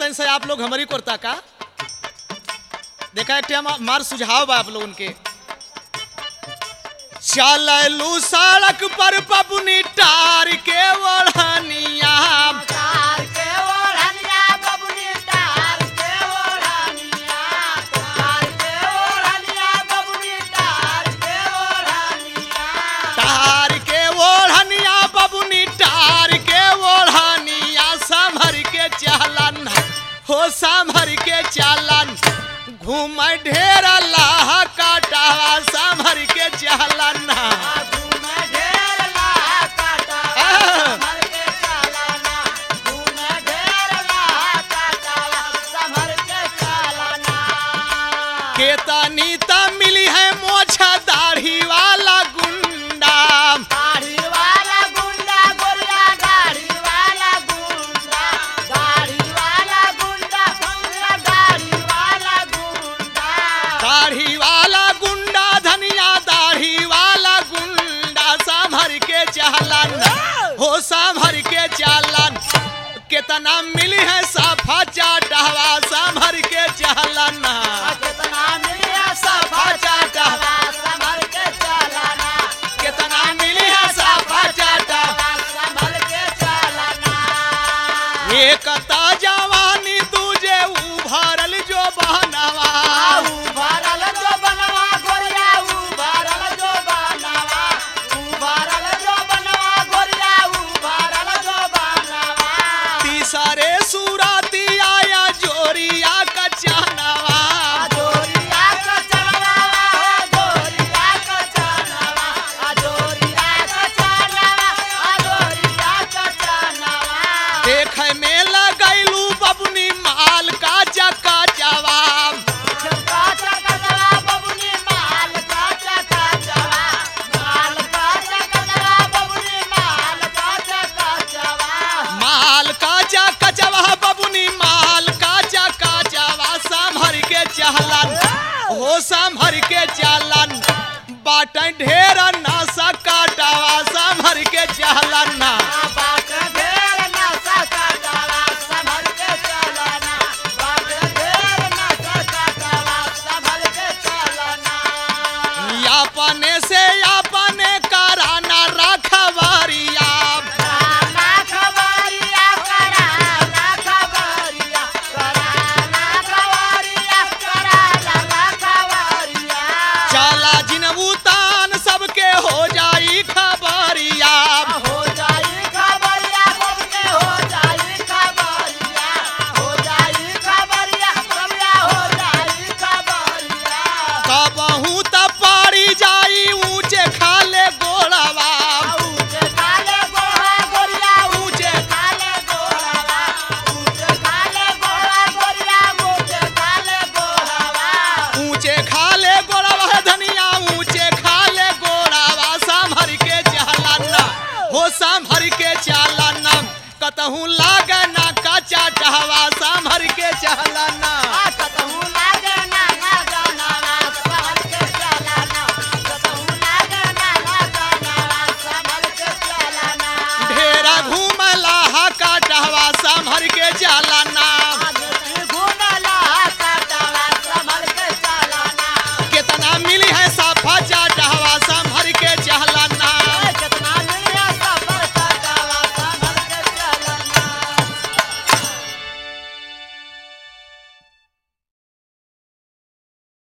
चाहते से आप लोग हमारी कोरता का देखा एक मार सुझाव बा आप लोग उनके चललू सड़क पर पबनी टार के ओढ़निया टार के ओढ़निया बबुनी टार के ओढ़निया संभर के चलन हो संभर के चलन घूम ढेर लाह काटावा संभर के चलन केतनी त मिली है मोछा दाढ़ी वाला गुंडा दाढ़ी वाला गुंडा धनिया दाढ़ी वाला गुंडा संभर के चलन हो संभर के चलन कितना मिली है साफा चाटवा संभर के चलन साफा चाटवा कितना मिली है साफा चाटवा एक जवानी तुझे उभरल जो बहनवा तीसरे सूरती आया जोरिया कचानवा देख में लगैलू बबुनी माल का चक्का जवाब माल का चक्का जवा बबुनी माल का चक्का जवा संभर के चलन हो संभर के चलन बाट ढेर नशा काटावा संभर के चलन अपने से अपने कराना रखवारिया चला जिन उतान सबके हो जाई खबरिया कबहू त पारी जाई ऊंचे खाले गोड़वा ऊंचे खाले गोड़वा धनिया ऊंचे खाले गोड़वा संभर के चलन हो संभर के चलन कतहू लागना का चाटवा संभर के चलन ढेरा घूमला काटवा संभर के चलना